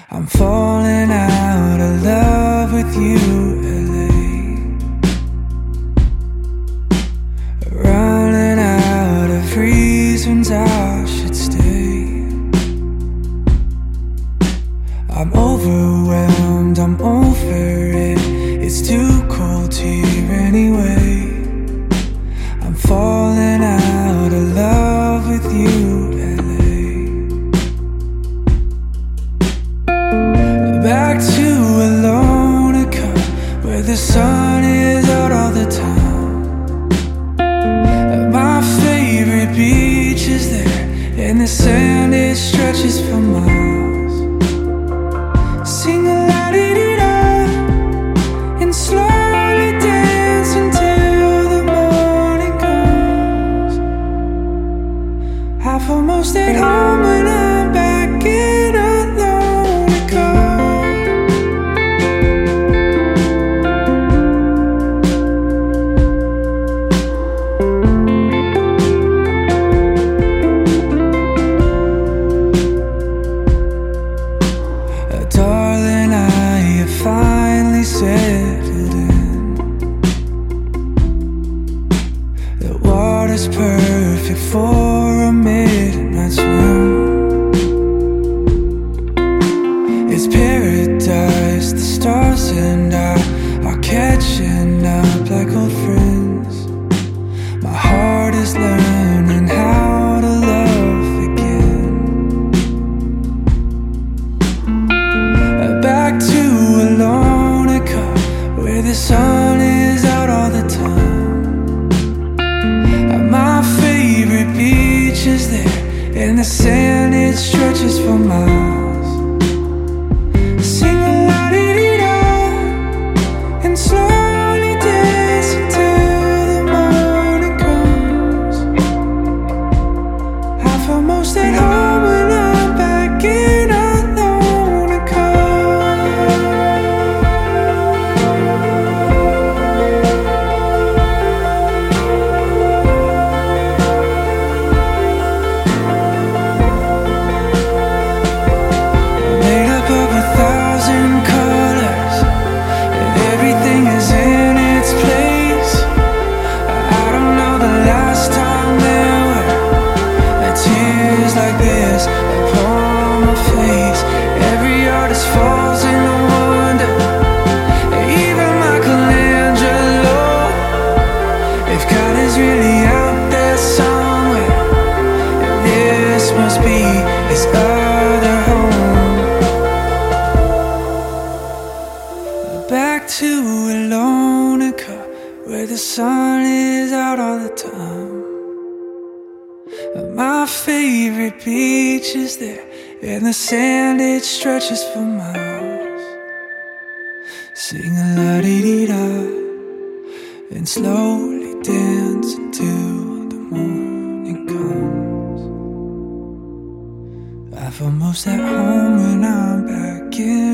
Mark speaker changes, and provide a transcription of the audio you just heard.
Speaker 1: I'm falling out of love with you, LA. Running out of reasons I should stay. I'm overwhelmed, I'm over it. It's too cold here anyway. I'm falling out of love with you, LA. Back to a loner cup where the sun is out all the time. My favorite beach is there, and the sand, it stretches for miles. Sing a la-di-di-da and slowly dance until the morning comes. I feel most at home when I'm back in a lonely car. Darling, I have finally settled in. The water's perfect for a midnight swim. It's paradise, the stars and I are catching up like old friends. My heart is learning how to love again. Back to a loner cup where the sun is out all the time. My favorite beach is there, and the sand, it stretches for miles. Sing a la-di-di-da and slowly dance until the morning comes. I feel most at home when I'm back in a lonely car. Made up of 1,000 colors, and everything is in its place. I don't know the last time there were tears like this upon my face. Every artist falls into wonder, even Michelangelo. If God is really out there somewhere, this must be his other home. Back to a loner cup where the sun is out all the time. My favorite beach is there, and the sand, it stretches for miles. Sing a la-di-di-da and slowly dance until the morning comes. I feel most at home when I'm back in